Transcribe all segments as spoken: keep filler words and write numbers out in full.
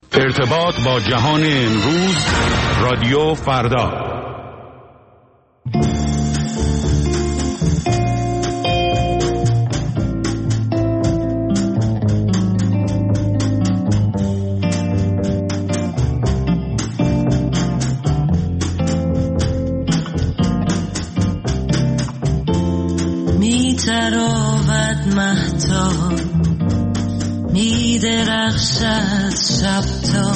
ارتباط با جهان امروز، رادیو فردا. می تراود مهتاب، می درخشد شب تا،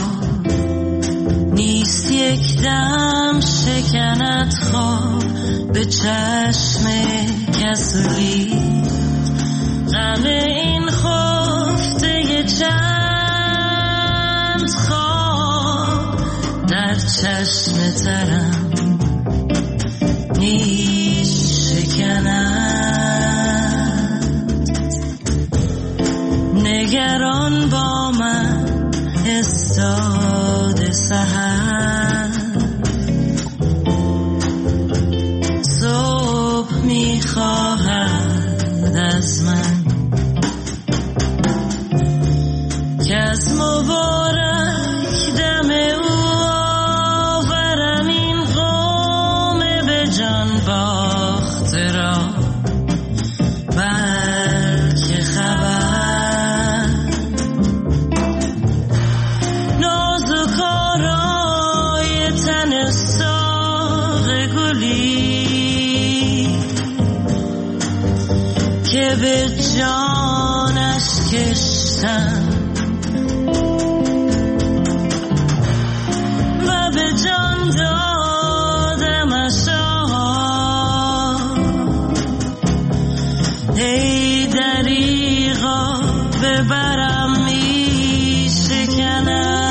نیست یک دم شکند خواب به چشم کسری. غم این خفته چند خواب در چشم ترم می شکند. نگران با من استاد سحر، صبح میخواهد از من که از مبارک دم او آورم این قوم به جان باخته را. بلکه خبر که به جانش کشتم و به جان دادمش. ای دریغا ببرم می شکند.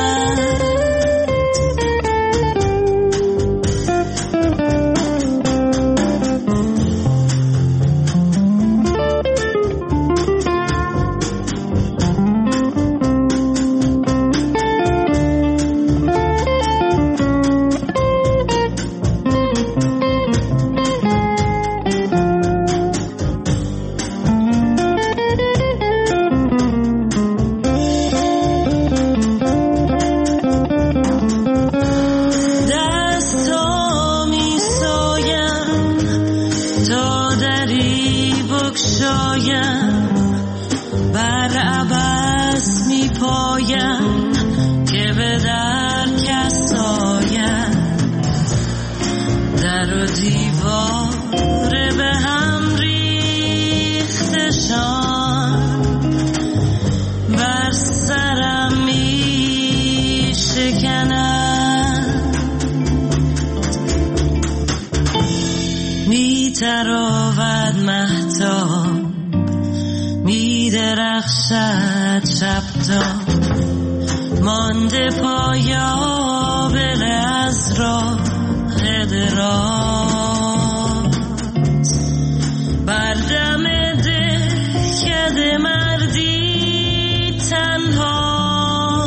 بر عبث می پایم که به در کس آید. در و دیوار به هم ریختشان بر سرم می شکند. می تراود مهتاب، می درخشد شب تا، مانده پایابل از راه دراز. بر دم دهکده مردی تنها،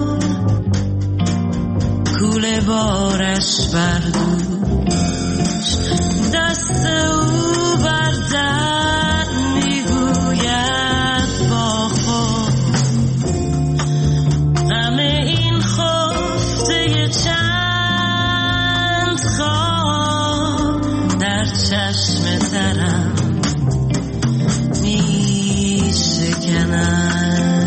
کوله بارش بردوش، دست او بردن میگوید با خود. غم این خفته چند خواب در چشم ترم می شکند.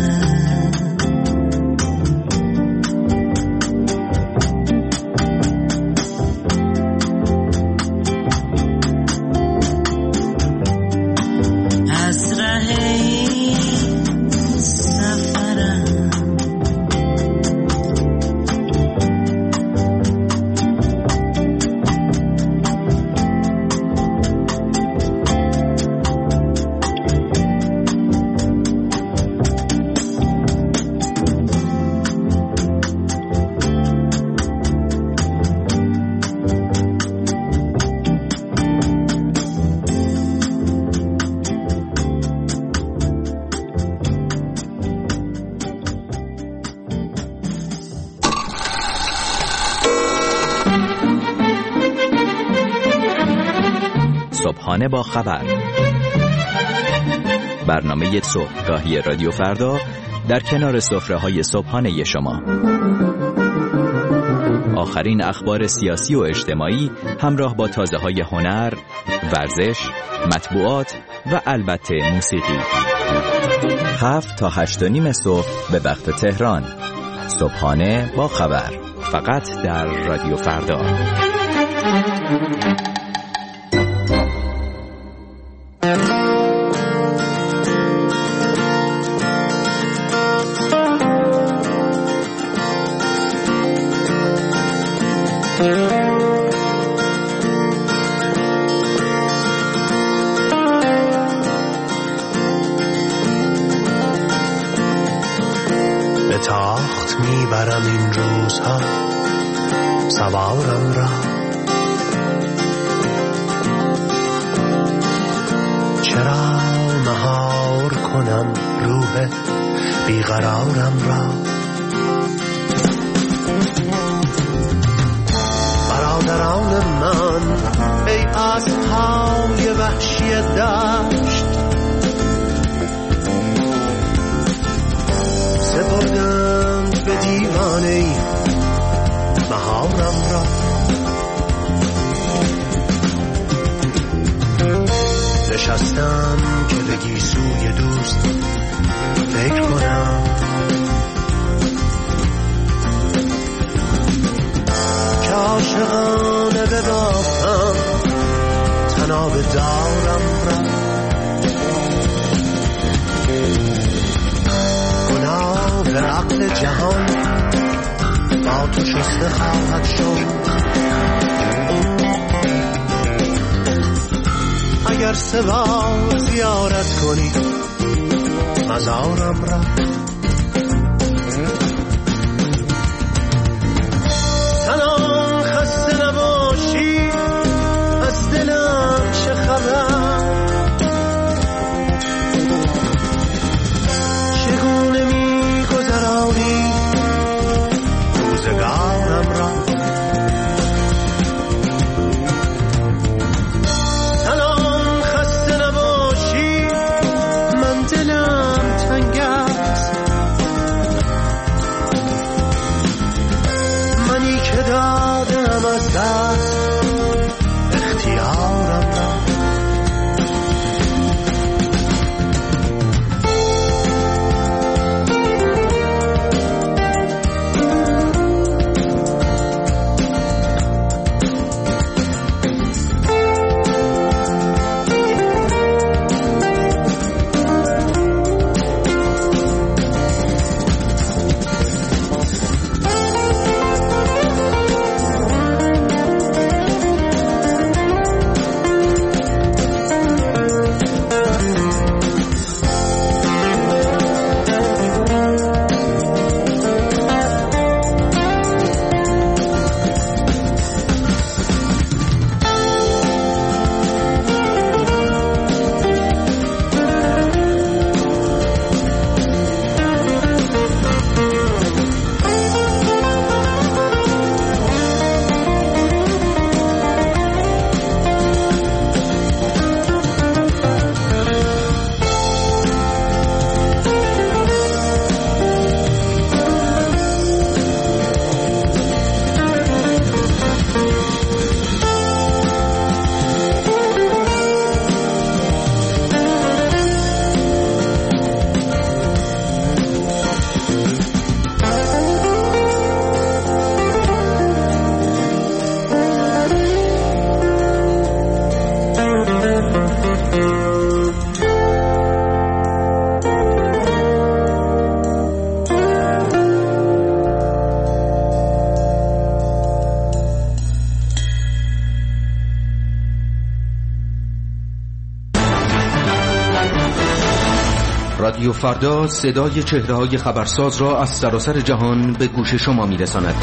صبحانه با خبر، برنامه صبحگاهی رادیو فردا در کنار سفره‌های صبحانه شما. آخرین اخبار سیاسی و اجتماعی همراه با تازه‌های هنر، ورزش، مطبوعات و البته موسیقی. هفت تا هشت و نیم صبح به وقت تهران. صبحانه با خبر، فقط در رادیو فردا. به تاخت میبرم این روزها سوارم را، چرا مهار کنم روح بیقرارم را. برادران من ای اسب‌های وحشی دشت، سپردند به دیوانه مهارم را. نشستم که به گیسوی دوست فکر کنم، که عاشقانه ببافم تناب دارم را. گناه عقل جهان با تو شسته خواهد شد، اگر سوار زیارت کنی مزارم را. سلام، خسته نباشی، از دلم چه خبر؟ چگونه می گذرانی روزگارم را؟ سلام، خسته نباشی، من دلم تنگ است، منی که دادم از دست اختیارم را. رادیو فردا صدای چهره‌های خبرساز را از سراسر جهان به گوش شما می‌رساند.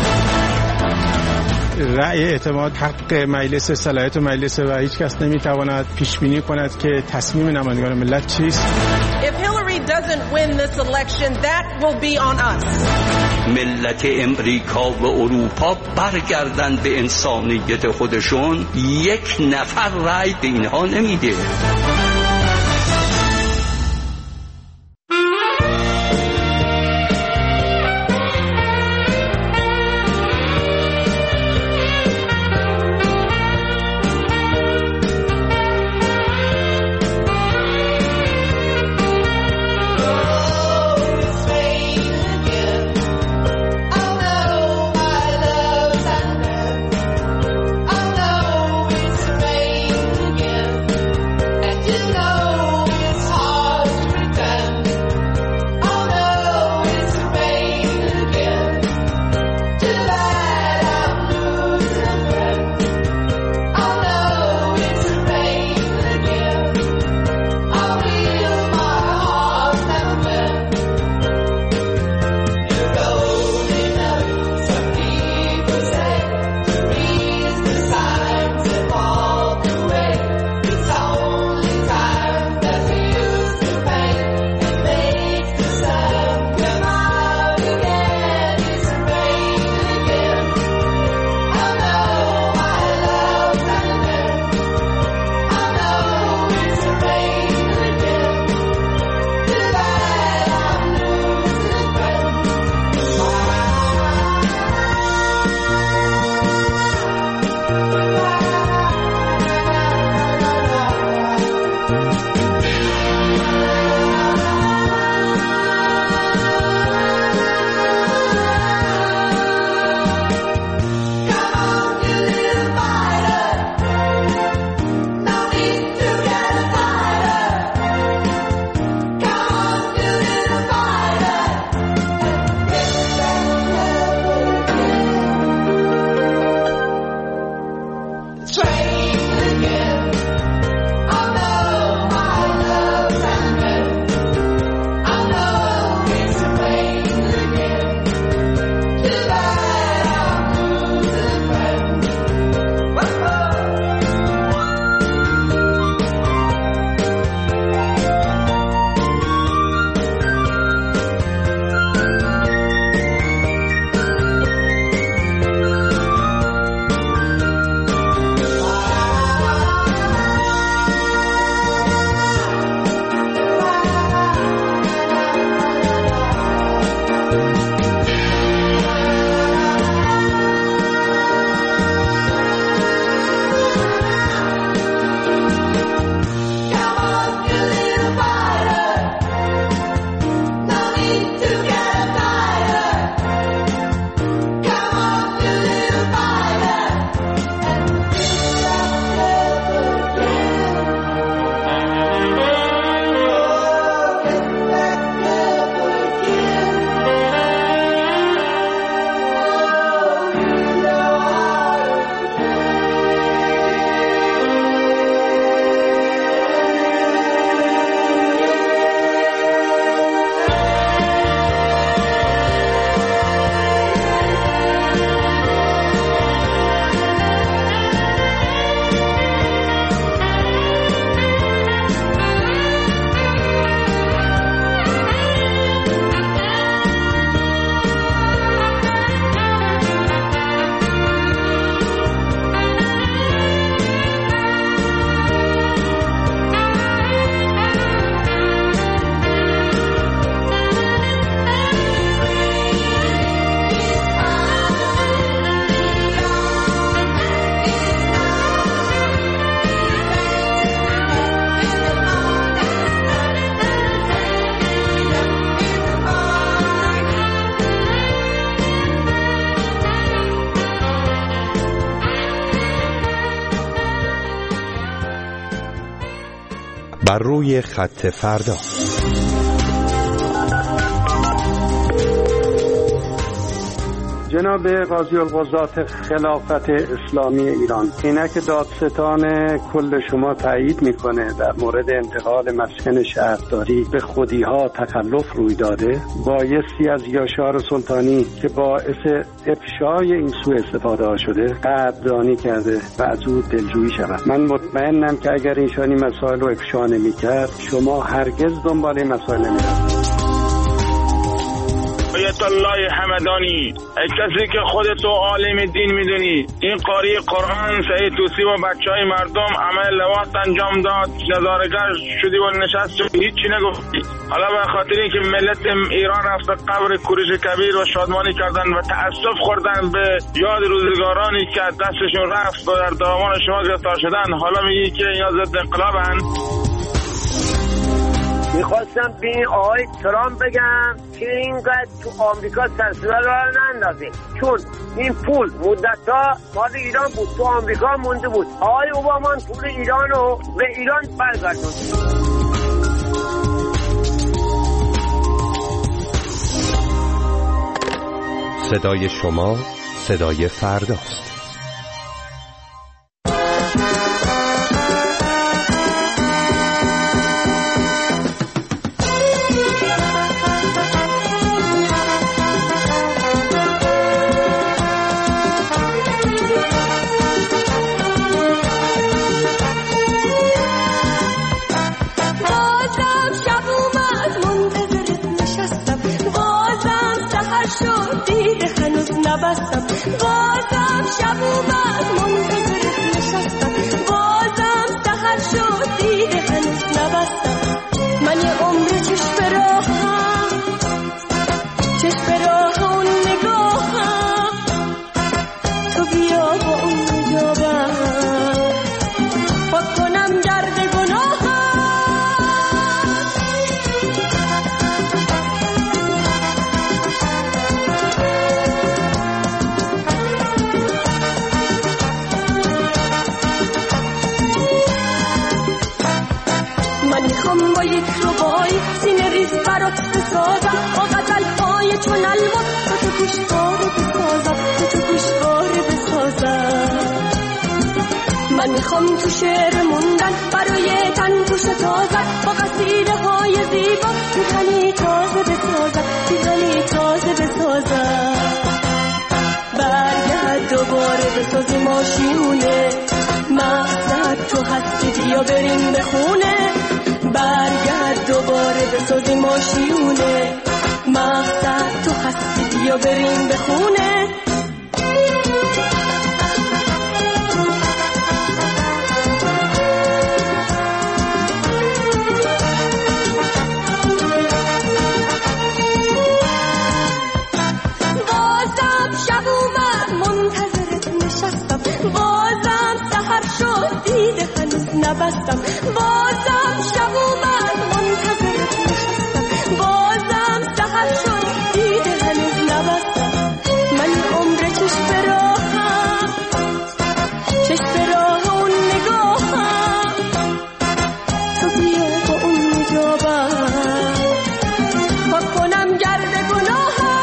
رأی اعتماد حق مجلس، صلاحیت مجلس و هیچ کس نمی‌تواند پیش بینی کند که تصمیم نمایندگان ملت چیست. If Hillary doesn't win this election, that will be on us. ملت امریکا و اروپا برگردن به انسانیت خودشون، یک نفر رأی به اینها نمیده. بر روی خط فردا. جناب قاضی القضات خلافت اسلامی ایران، اینک دادستان کل شما تایید میکنه در مورد انتقال مسکن شهرداری به خودی‌ها تخلف روی داده، بایستی از یاشار سلطانی که باعث افشای این سوء استفاده ها شده قدردانی کرده و از او دلجویی شود. من مطمئنم که اگر ایشانی مسائل رو افشا نمی‌کرد، شما هرگز دنبال این مسائل نمی‌رفتید. آیت الله همدانی، کسی که خودتو عالم دین میدونی، این قاری قرآن سعید توسی و بچه های مردم عمل لواط انجام داد، نظارگر شدی و نشست هیچی نگفتی. حالا به خاطر اینکه ملت ایران رفت قبر کوروش کبیر و شادمانی کردن و تأسف خوردن به یاد روزگارانی که دستشون رفت و در دامان شما گرفتار شدن، حالا میگی که اینا ضد انقلابن؟ میخواستم به این آقای ترامپ بگم که اینقدر تو آمریکا سرسره را نندازه، چون این پول مدت‌ها مال ایران بود، تو آمریکا مونده بود. آقای اوباما پول ایران رو به ایران برگردوند. صدای شما صدای فرداست. بازم شب اومد منتظرت نشستم، بازم سحر شد دیده هنوز نبستم. من یه عمر چشم به راهم، چشم به راه اون نگاهم، تو بیا با اون نجابم پاک کنم گرد گناهم. میخوام با یک ربای سینه ریز برات بسازم، با غزل‌های چون الماس تو تو گوشواره بسازم، تو تو گوشواره بسازم. من میخوام تو شعر موندن برای تن پوش تازه، با قصیده های زیبا پیرهنی تازه بسازم، پیرهنی تازه بسازم. برگرد دوباره بسازی ماشیونه، مقصد تو هستی بیا بریم به خونه. برگرد دوباره بسازی ماشیونه، مقصد تو هستی بیا بریم به خونه. بازم شب اومد منتظرت نشستم، بازم سحر شد دیده هنوز نبستم. بازم شب اومد منتظرت نشستم، بازم سحر شد دیده هنوز نبستم. من عمر چشم به راهم، چشم به راه اون نگاهم، تو بیا با اون نجابم پاک کنم گرد گناهم.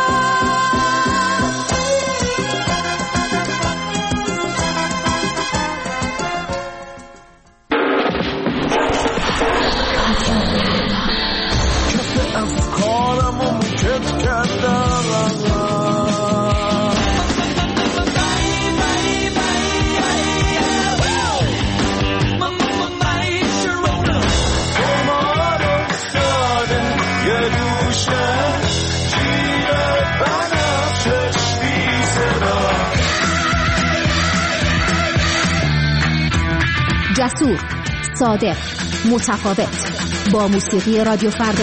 جسور، صادق، متفاوت، با موسیقی رادیو فردا.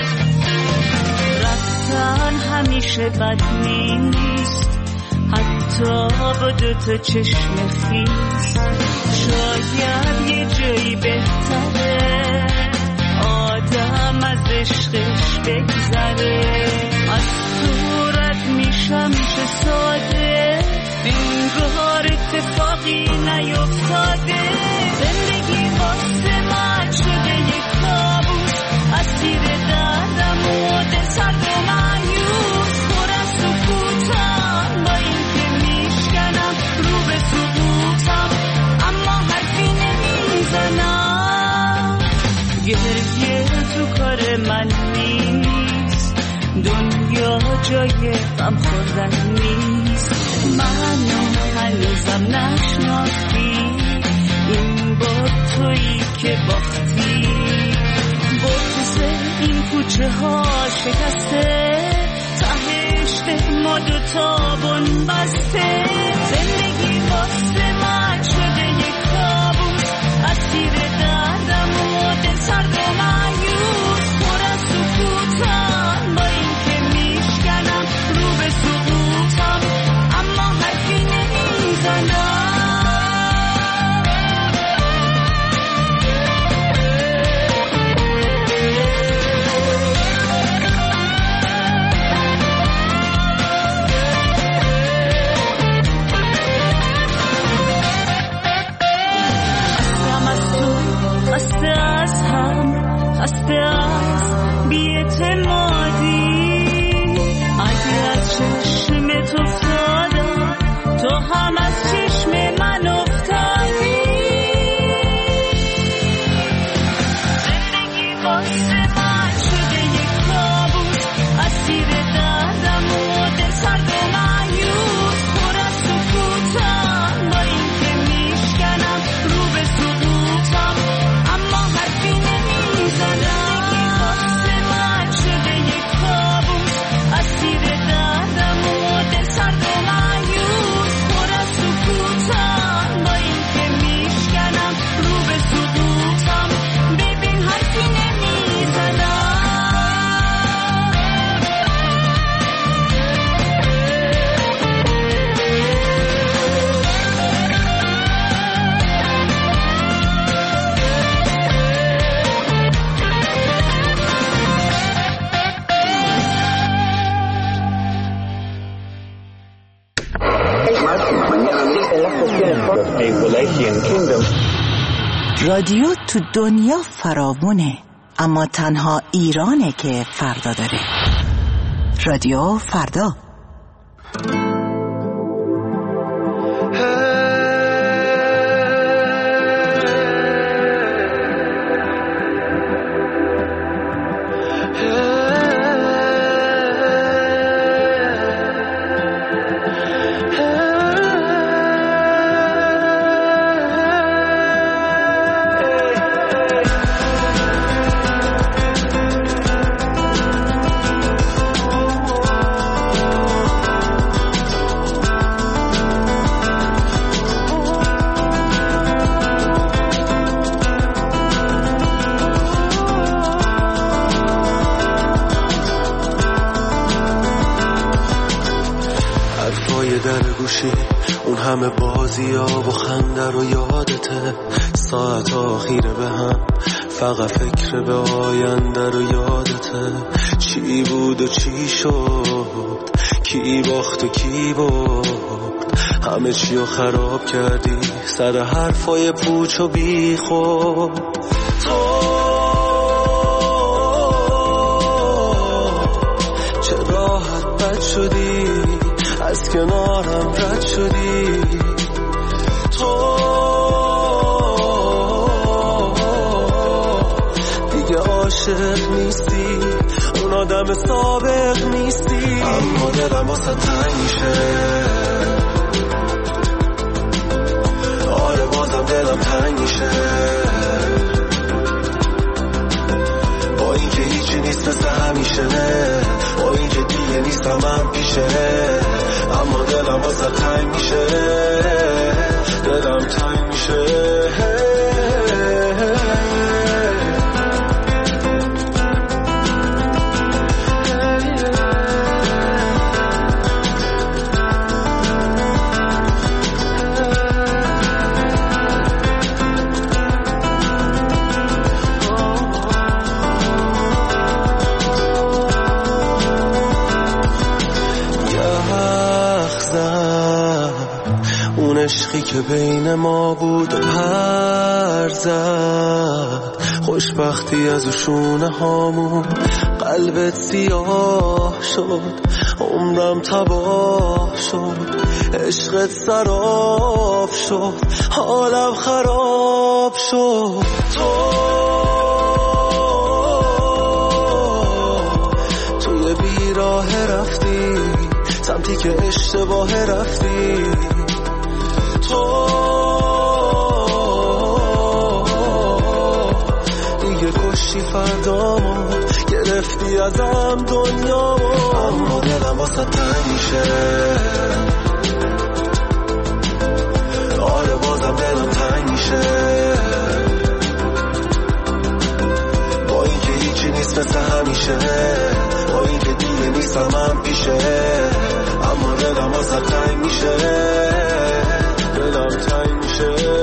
رفتن همیشه بد نیست، حتی آفتاب و دوتا چشم خیس، شاید یه جایی بهتره آدم از عشقش بگذره. از صورت میشم چه ساده، انگار اتفاقی نیفتاده. زندگی واسه من شده یک کابوس، اسیر دردم و دل سرد و مایوس. پر از سکوتم با این که میشکنم رو به سقوطم، اما حرفی نمیزنم. گریه تو کار من نیست، دنیا جای غم خوردن نیست. منو هنوزم نشناختی، این با تویی که باختی. بغض این کوچه ها شکسته، تهشت ما دوتا بن بسته. زندگی واسه من شده یک کابوس، اسیر دردم و دل سرد و مایوس. پر از سکوتم با این که میشکنم رو به سقوطم، اما حرفی نمیزنم. خسته از هم، خسته از بی‌اعتمادی. اگه از چشم تو افتادم، تو هم از چشم من افتادی. زندگی واسه من شده یک کابوس، اسیر دردم و دل سرد و مایوس. پر از سکوتم با این که میشکنم رو به سقوطم، اما حرفی نمیزنم. واسه من شده یک کابوس، اسیر دردم و دل سرد و مایوس. پر از سکوتم با این که میشکنم رو به سقوطم، ببین حرفی نمیزنم. رادیو تو دنیا فراوونه، اما تنها ایرانه که فردا داره. رادیو فردا. اون همه بازی ها و خنده رو یادته، ساعت آخیره به هم فقط فکر به آینده رو یادته. چی بود و چی شد، کی باخت و کی برد، همه چی رو خراب کردی سر حرفای پوچ و بی خود. تو چه راحت بد شدی، از کنارم رد شدی. تو دیگه عاشق نیستی، اون آدم سابق نیستی. اما دلم واسه تنگ میشه، آره بازم دلم تنگ میشه. با اینکه هیچی نیست مثل همیشه، با اینکه دیگه نیستم من پیشه، اما دلم واسه تنگ میشه، دلم تنگ میشه. عشقی که بین ما بود و پر زد، خوشبختی از شونه هامون قلبت سیاه شد، عمرم تباه شد، عشقت سراب شد، حالم خراب شد. تو توی بیراه رفتی سمتی که اشتباه رفتی، تو دیگه کشتی فردامو، گرفتی ازم دنیامو، اما دلم واسه تنگ میشه، آره بازم دلم تنگ میشه، با اینکه هیچی نیست مثل همیشه، با اینکه دیگه نیستم من پیشه، اما دلم واسه تنگ میشه، دلم تنگ میشه.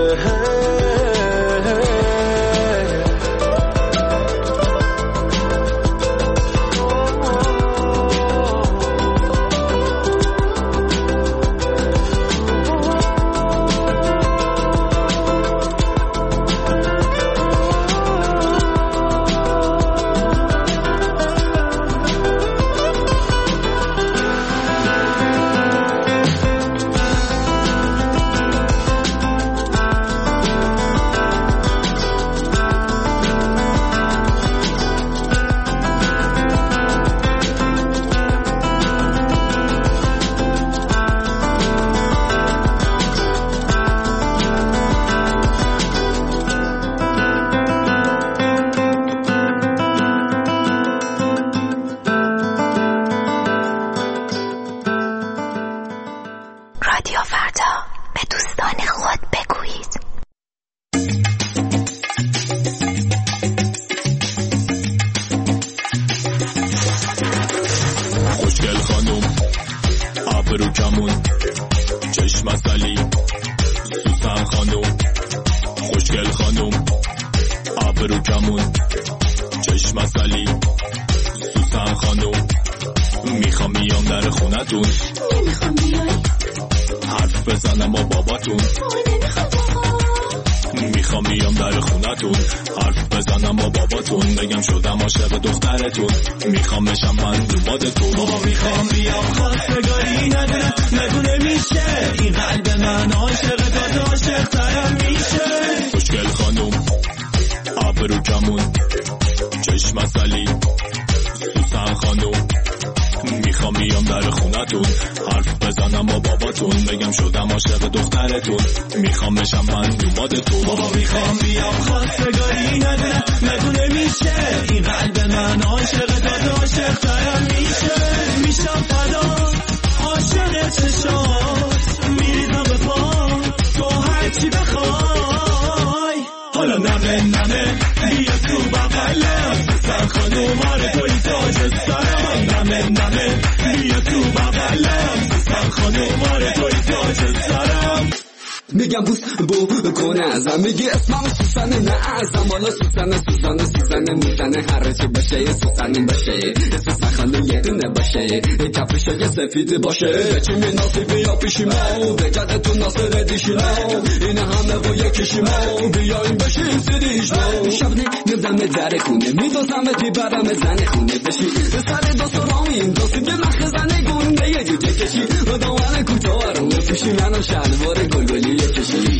میگم بوس بو کنه ازم، میگی اسمم سوسنه نه ازم، حالا سوسنه سوسنه سوسنه میزنه هر چی بشه یه سوسنی باشه، سوسن خانه یه دونه باشه، کفش یه سفید باشه، چی مناسب بیا پیشی ما، به جدتون ناصر دیشی ما، این همه با یکیشی ما، بیایم بشیم سیریش ما، شبنه میزم در خونه، میدوزم میبرم زن خونه، بشی سر دوست رامین دوستی که نخ زنه گونه یه جوجه کشی، دامن کوتاه رو پیشی منو شلوار گلگلی کشی.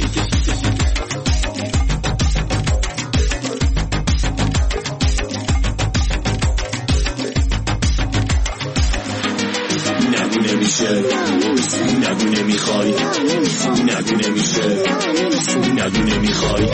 نگو نمیشه، نگو نمیخوای، نگو نمیشه، نگو نمیخوای.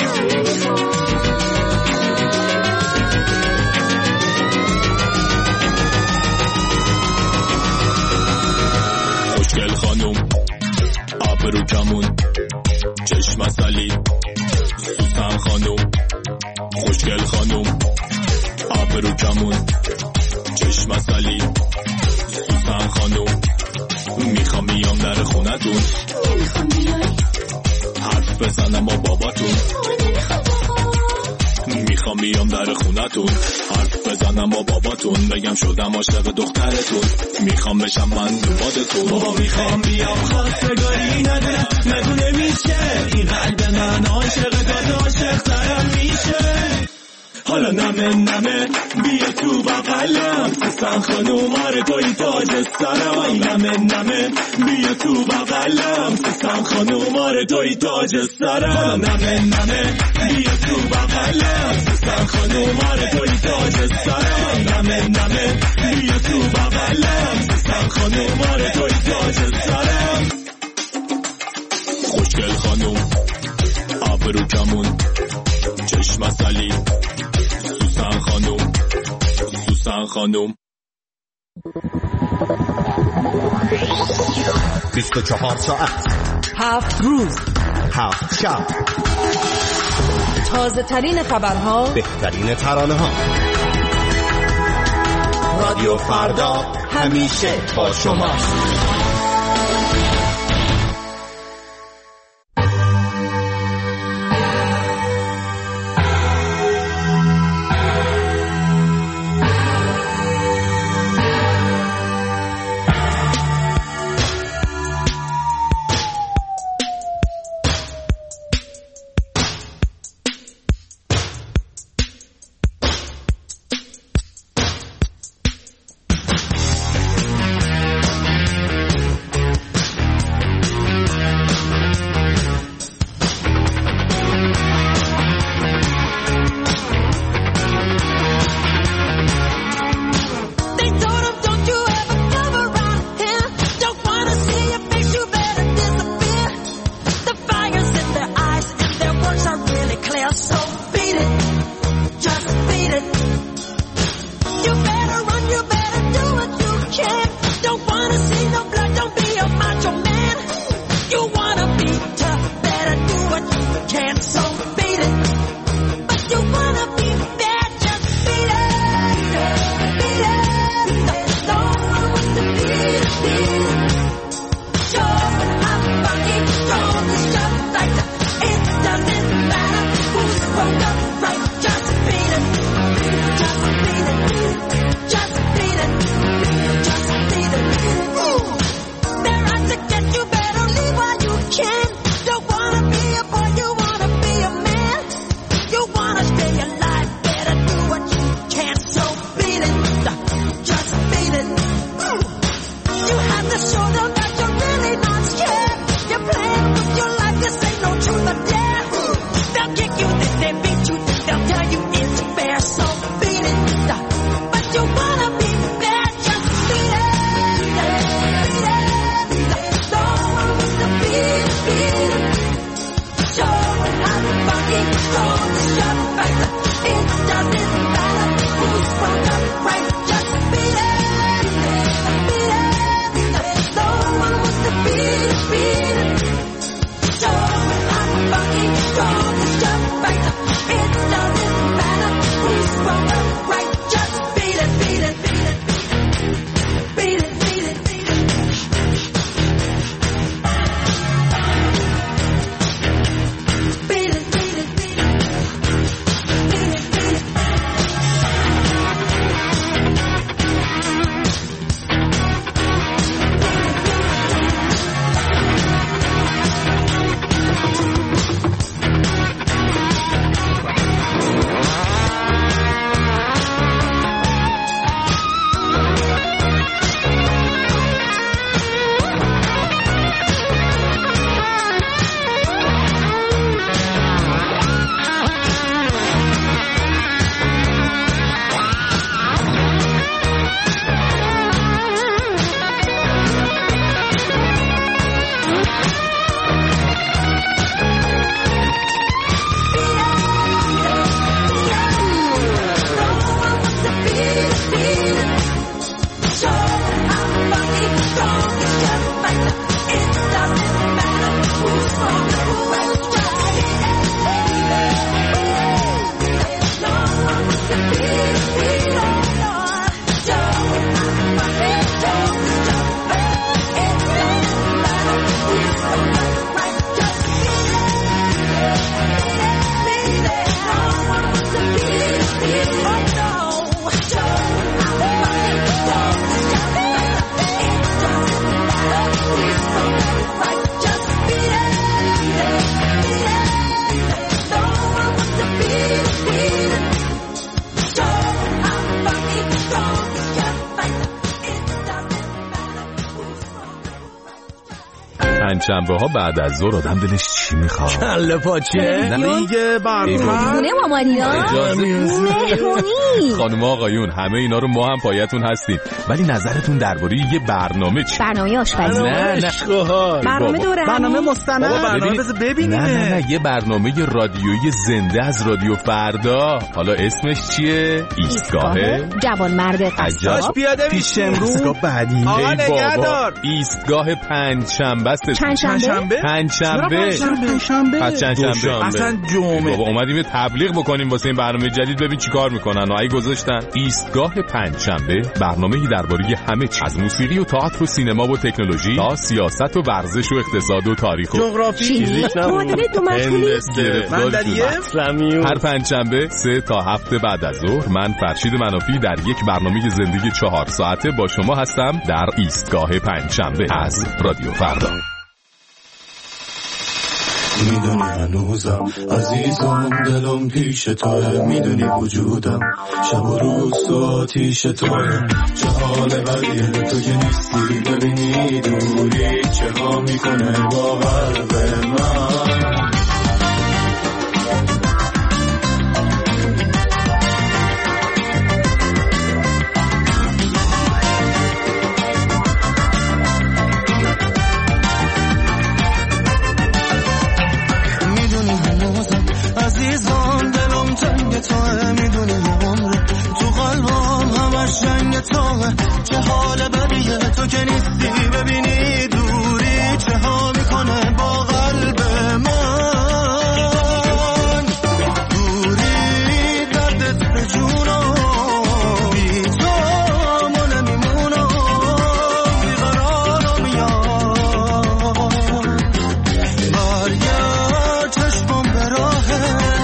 خوشگل خانم آبرو کمون، چشم اصلی سوسن خانم، خوشگل خانم آبرو کمون، چشم اصلی سوسن خانم، میخوام بیام در خونتون، حرف بزنم با باباتون، میخوام بیام در خونتون حرف بزنم با باباتون بگم شدم عاشق دخترتون میخوام بشم من دوبادتون بابا میخوام بیام خواستگاری ندارم نگونه میشه این قلب من عاشق داد عاشق ترم میشه حالا نمه نمه بیا تو بغلم سوسن خانوم آره توی تاج سرم نمه نمه بیا تو بغلم سوسن خانوم آره توی تاج سرم حالا نمه نمه بیا تو بغلم سوسن خانوم آره توی تاج سرم نمه نمه بیا تو بغلم سوسن خانوم آره توی تاج سرم خوشگل خانوم ابرو کمون چشم عسلی سوسن خانوم سوسن خانوم بیست و چهار ساعت هفت روز هفت شب تازه ترین خبرها بهترین ترانه ها رادیو فردا همیشه با شما. Just beat it, beat it, beat it. پنجشنبه ها بعد از ظهر آدم دلش چی میخواد؟ کله پاچه دیگه برنامه خونه مامانیا مهمونی. خانم آقایون همه اینا رو ما هم پایتون هستیم، ولی نظرتون درباره یه برنامه چی؟ برنامه آشپزی. نه نه برنامه دوره برنامه مستند. برنامه بذار ببینیم. نه نه نه یه برنامه رادیویی زنده از رادیو فردا. حالا اسمش چیه؟ ایستگاه جوان مرد قصاب. پیاده پیش امروز بعدی. آقا نگهدار. ایستگاه پنجشنبه است. پنجشنبه؟ پنجشنبه. پنجشنبه. پس چندشنبه. اصلا جمعه. بابا اومدیم یه تبلیغ بکنیم واسه این برنامه جدید، ببین چیکار میکنن. آی گذاشتن ایستگاه پنجشنبه، برنامه‌ای درباره همه چیز، از موسیقی و تئاتر و سینما و تکنولوژی تا سیاست و ورزش و اقتصاد و تاریخ و جغرافی. معادله دو مشغولی. هر پنجشنبه سه تا هفت بعد از ظهر من فرشید منافی در یک برنامه زندگی چهار ساعته با شما هستم در ایستگاه پنجشنبه از رادیو فردا. میدونی هنوزم عزیزم دلم پیش توه، میدونی وجودم شب و روز تو آتیش توه. چه حال بدیه تو که نیستی، ببینی دوری چه ها میکنه با قلب من. عزیزان دلم تنگ توه، میدونی یه عمره تو قلبم همش جنگ توه. چه حال بدیه تو که نیستی، ببینی دوری چه ها میکنه با قلب من. دوری دردت به جونم، بی تو ما نمیمونم، بیقرارم یاد. برگرد چشمم به راهه،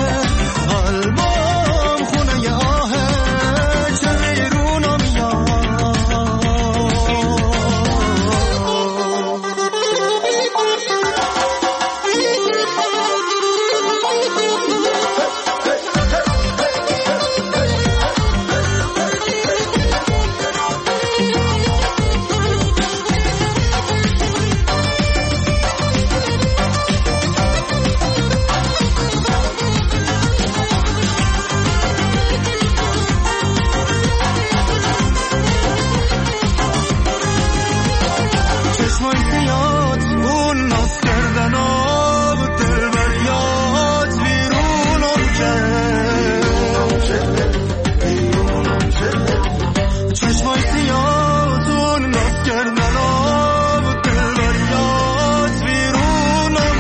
قلبم خونه ی آهه، چه بیرونم یاد. چشمای سیاد اون ناز کردن آب دل بریاد بیرونم کرد. چشمای سیاد اون ناز کردن آب دل بریاد بیرونم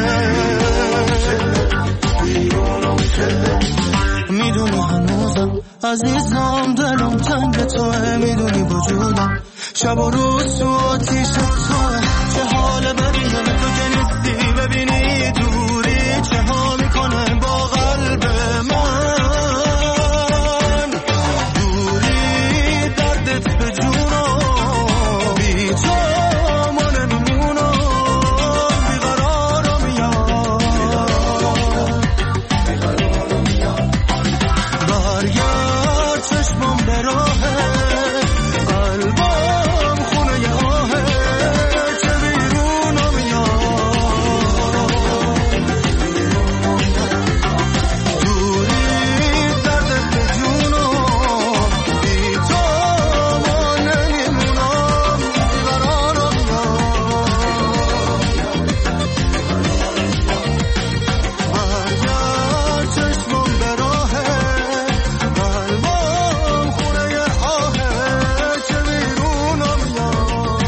کرد. میدونی هنوزم عزیزم دلم تنگ توه، میدونی وجودم شب و روز تو آتیش توه. چه حال بدیه تو که نیستی، ببینی دوری چه ها میکنه با قلب من. دوری دردت به جونم، بی تو ما نمیمونم، بیقرارم یاد. برگرد چشمم به راهه، قلبم خونه ی آهه، چه بیرونم یاد. دوری دردت به جونم، بی تو ما نمیمونم، بیقرارم یاد. برگرد چشمم به راهه، قلبم خونه ی آهه، چه بیرونم یاد.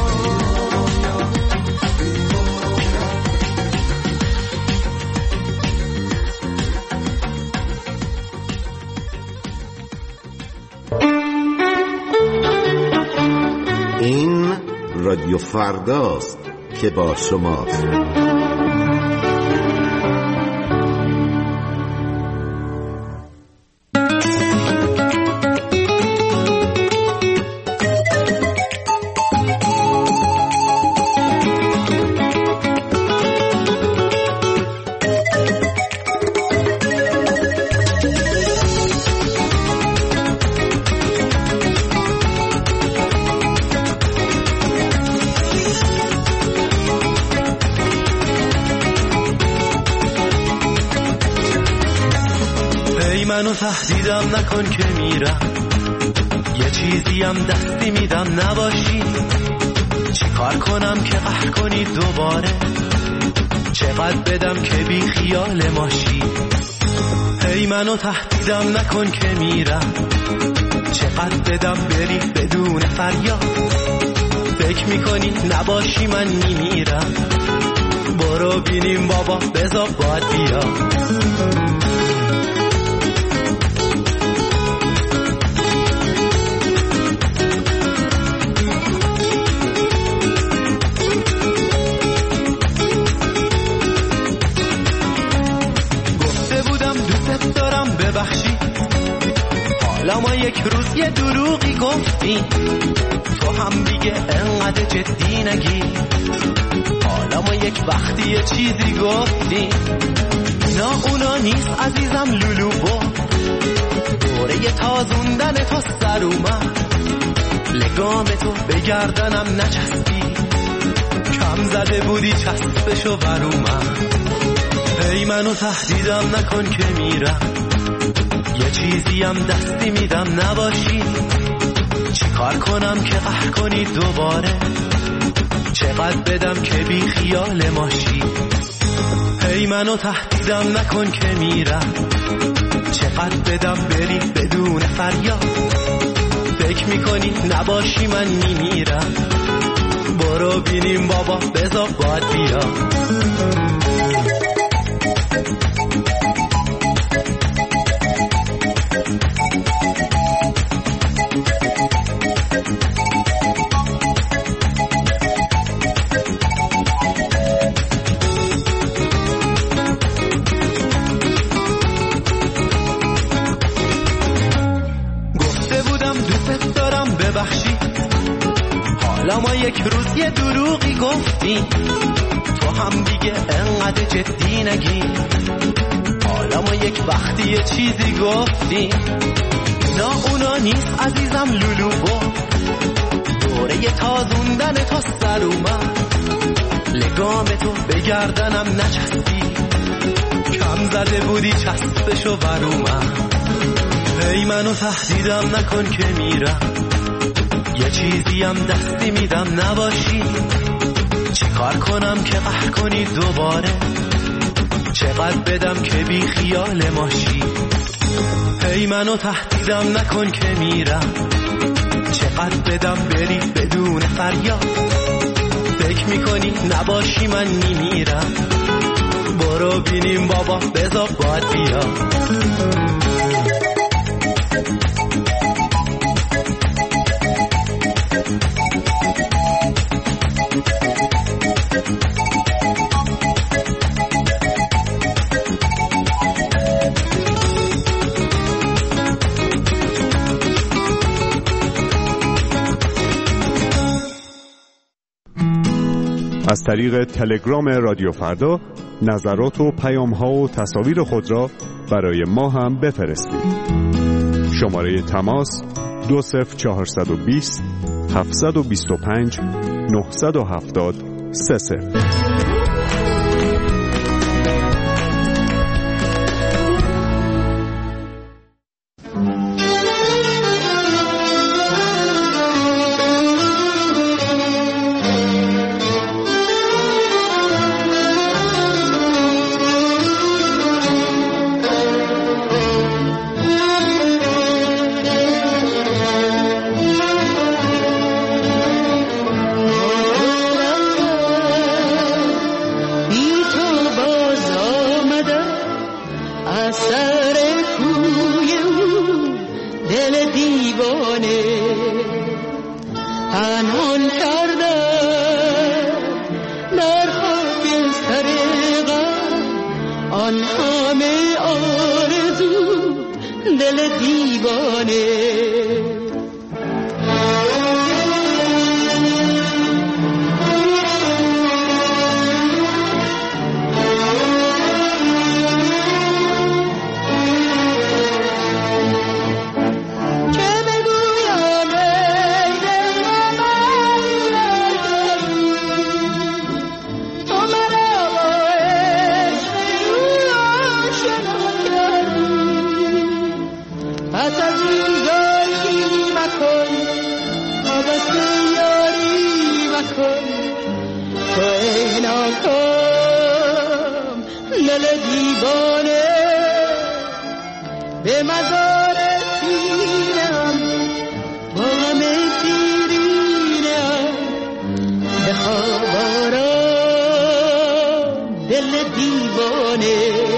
این رادیو فرداست که با شماست. منو تهدیدم نکن که میرم، یه چیزیم دستی میدم نباشی. چی کار کنم که قهر کنی دوباره، چقدر بدم که بی خیال ماشی. هی منو تهدیدم نکن که میرم، چقدر بدم بری بدون فریاد. فکر میکنی نباشی من میمیرم، برو بینیم بابا بذار باید بیا. حالا ما یک روز یه دروغی گفتی، تو هم دیگه انقدر جدی نگی. حالا ما یک وقتی یه چیزی گفتی، اینا اونا نیست عزیزم لولو با دوره تازوندن تو سر اومد. لگام تو بگردنم نچسبی، کم زده بودی چسبشو بر اومد. هی منو تهدیدم نکن که میرم، یه چیزیم دستی میدم نباشی. چی کار کنم که قهر کنی دوباره، چقدر بدم که بی خیال ماشی. هی منو تهدیدم نکن که میرم، چقدر بدم بری بدون فریاد. فکر میکنی نباشی من میمیرم، برو بینیم بابا بذار باید بیا. حالا ما یک روز یه دروغی گفتی، تو هم دیگه انقدر جدی نگی. حالا ما یک وقتی یه چیزی گفتی، اینا اونا نیست عزیزم لولو با دوره تازوندن تو سر اومد. لگام تو بگردنم نچسبی، کم زده بودی چسبشو بر اومد. هی منو تهدیدم نکن که میرم، یه چیزیم دستی میدم نباشی. چی کار کنم که قهر کنی دوباره، چقدر بدم که بی خیال ماشی. هی منو تهدیدم نکن که میرم، چقدر بدم بری بدون فریاد. فکر میکنی نباشی من میمیرم، برو بینیم بابا بذار باید بیا. از طریق تلگرام رادیو فردا نظرات و پیام‌ها و تصاویر خود را برای ما هم بفرستید. شماره تماس دو صفر چهارصد و بیست هفتصد و بیست و پنج نهصد و هفتاد سه صفر. مکن تو ای ناکام دل دیوانه به مزار سینم با غم سیرینم بخواب آرام دل دیوانه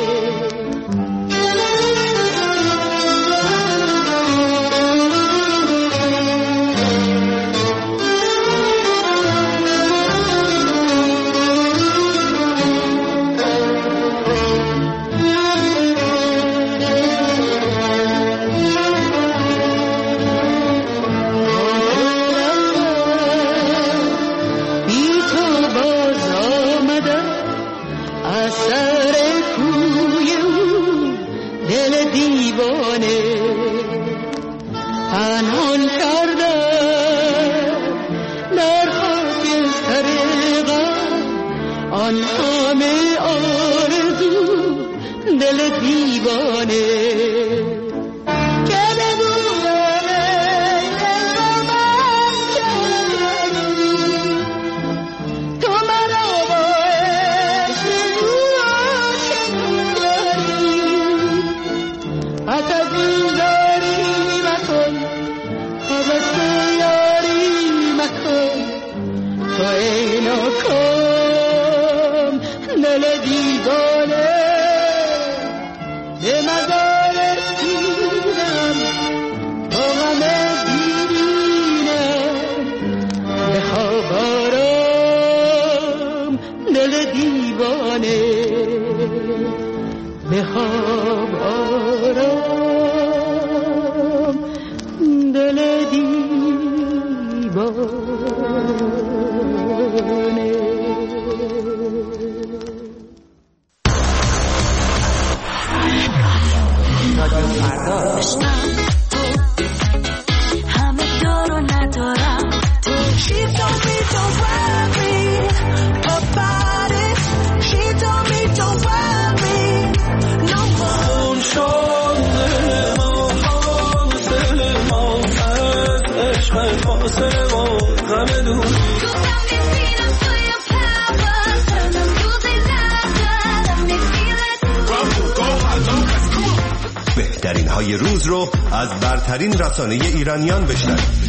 بهترین های روز رو از برترین رسانه ایرانیان بشنوید.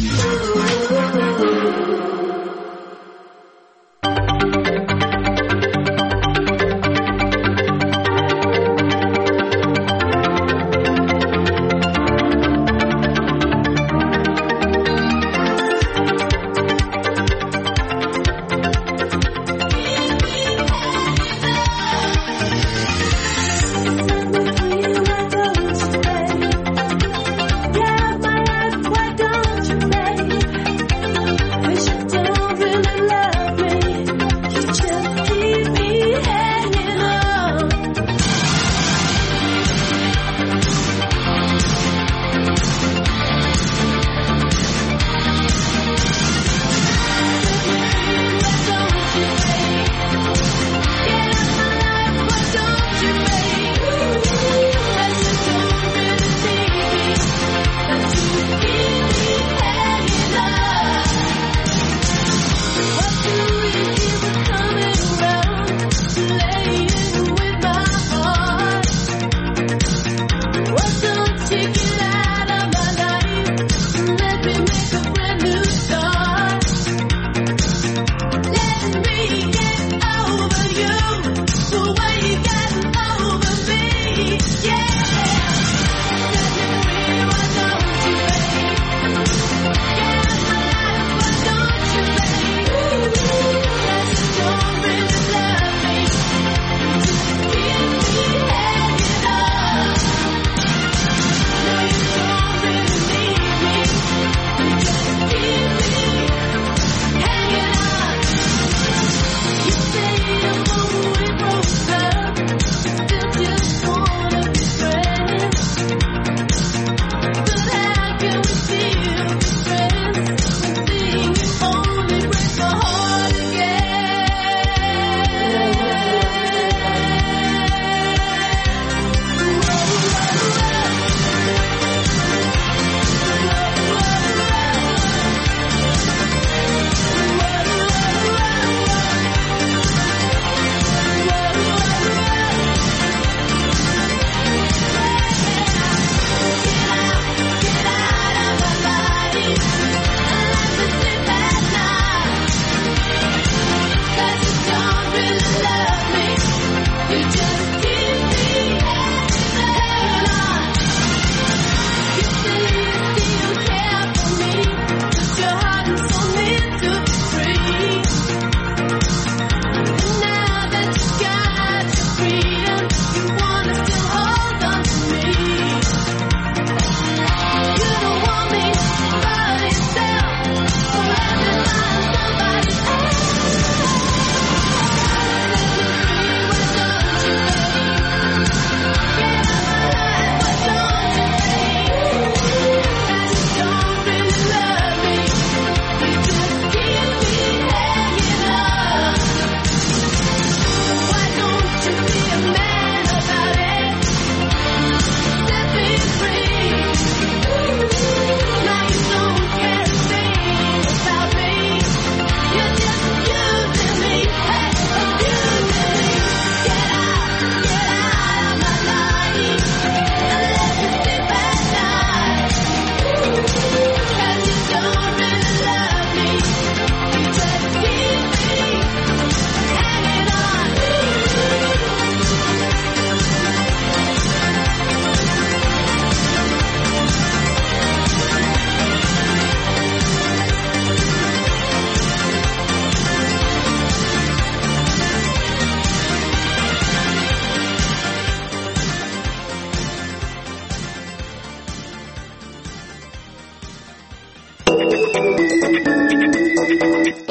Why don't you, baby?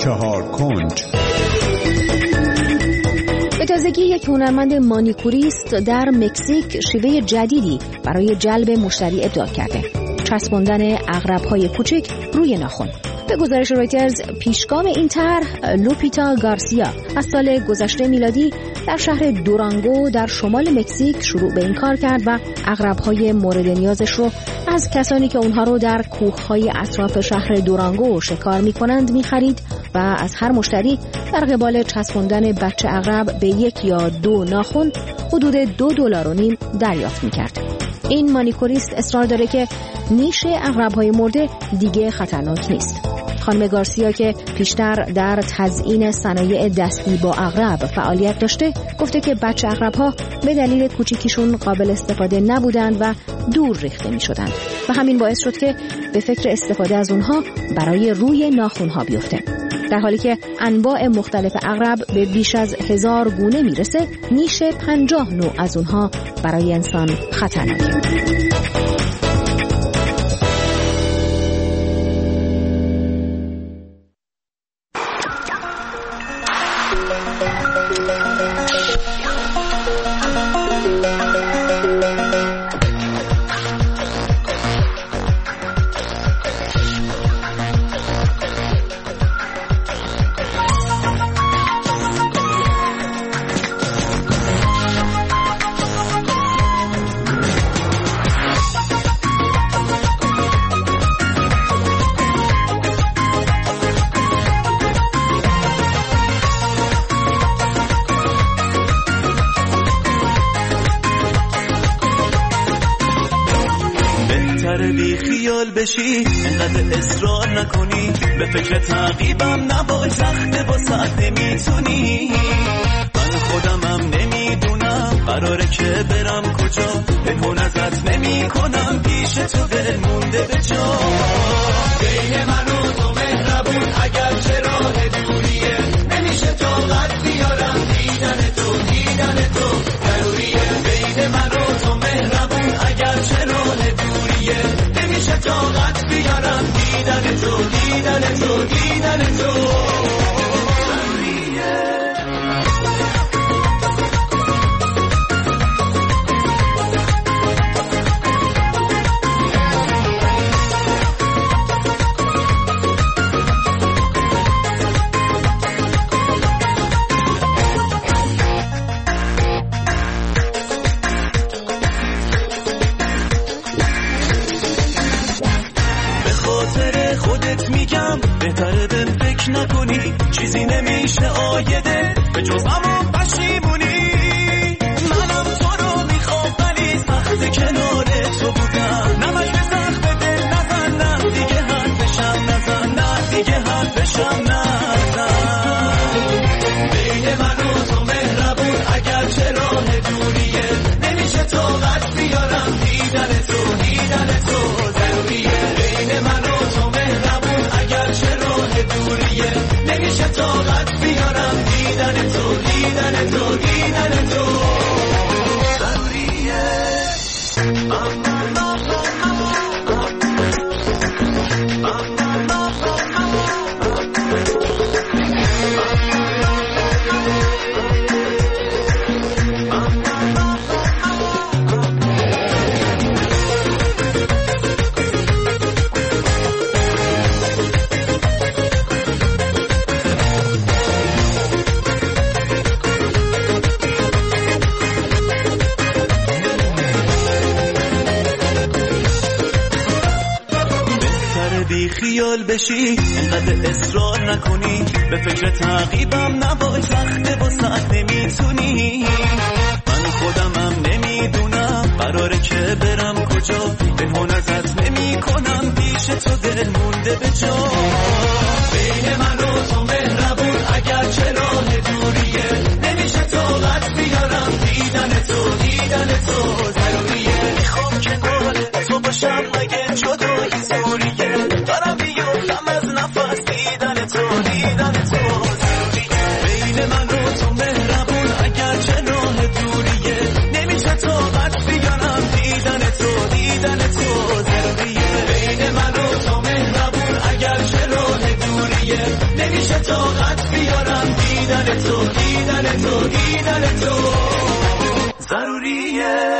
چهار کنج. به تازگی یک هنرمند مانیکوریست در مکزیک شیوه جدیدی برای جلب مشتری ابداع کرده: چسباندن عقرب‌های کوچک روی ناخن. به گزارش رویترز، پیشگام این طرح لوپیتا گارسیا از سال گذشته میلادی در شهر دورانگو در شمال مکزیک شروع به این کار کرد و عقرب‌های مورد نیازش رو از کسانی که اونها رو در کوه‌های اطراف شهر دورانگو شکار می‌کنند می‌خرید و از هر مشتری در قبال چسباندن بچه عقرب به یک یا دو ناخن حدود دو دلار و نیم دریافت می‌کرد. این مانیکوریست اصرار داره که نیش عقرب‌های مرده دیگه خطرناک نیست. خانم گارسیا که پیشتر در تزیین صنایع دستی با عقرب فعالیت داشته، گفته که بچه عقرب‌ها به دلیل کوچیکیشون قابل استفاده نبودند و دور ریخته می‌شدند و همین باعث شد که به فکر استفاده از اونها برای روی ناخن‌ها بیفته. در حالی که انواع مختلف عقرب به بیش از هزار گونه میرسه، نیش پنجاه نوع از اونها برای انسان خطرناکه. بی خیال بشی، انقدر اصرار نکنی، به فکر تعقیبم نباش، سخته واسه نمیتونی. من خودمم نمیدونم قراره که برم کجا، پنهون ازت نمی کنم، پیش تو دل مونده به جا. بین من و تو مهربون اگر چه راه دوریه، نمیشه طاقت بیارم دیدن تو، دیدن تو ضروریه. بین من و تو مهربون اگر چه راه دوریه، نمیشه طاقت بیارم دیدن تو، دیدن تو، دیدن تو بهتره به فکر نکنی، چیزی نمیشه آیده به جز همون پشیمونی. منم تو رو میخوام ولی سخت کنار تو بودم، نمک به سخت دل نزن، نه دیگه حرفشم نزن، نه دیگه حرفشم نزن. بین من و تو مهربون اگر چه راه دوریه، نمیشه طاقت بیارم دیدن تو، دیدن تو ضروریه. بین من و تو مهربون اگر چه راه دوریه، نمیشه طاقت بیارم دیدن تو، دیدن تو، دیدن تو ضروریه. بی خیال بشی، انقدر اصرار نکنی، به فکر تعقیبم نباش، سخته واسه نمیتونی. من خودمم نمیدونم قراره که برم کجا، پنهون ازت نمی کنم، پیش تو دل مونده به جا. بین من و تو مهربون اگر چه راه دوریه، نمیشه طاقت بیارم دیدن تو، دیدن تو ضروریه. میخوام کنار تو باشم مگه جدایی زوریه، دارم بیفتم از نفس دیدن تو، دیدن تو ضروریه. بین من و تو مهربون اگر چه راه دوریه، نمیشه طاقت بیارم دیدن تو، دیدن تو ضروریه. بین من و تو مهربون اگر چه راه دوریه، ضروریه نمیشه طاقت بیارم دیدن تو دیدن تو دیدن تو ضروریه